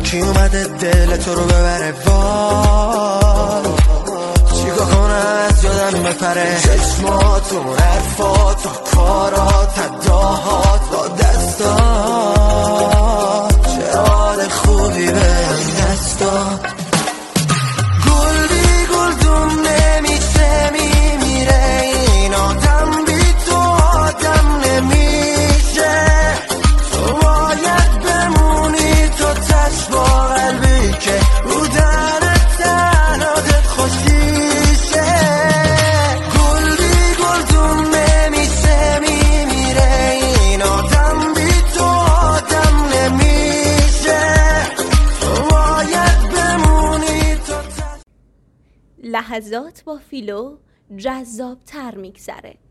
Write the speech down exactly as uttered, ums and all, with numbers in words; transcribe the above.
کی اومده دل تو رو ببره وای چیکار کنم از یادم بپره چشماتون حرفاتون کارات اداهات با دستات چه حال خوبی بهم دست داد گل بی گلدون نمیشه میمیره این آدم بی تو آدم نمیشه تو باید بمونی تو تش با قلبی که رو درت تنادت خوشیشه گل بی گلدون نمیشه میمیره این آدم بی تو آدم نمیشه تو باید بمونی تو تش. لحظات با فیلو جذاب تر میگذره.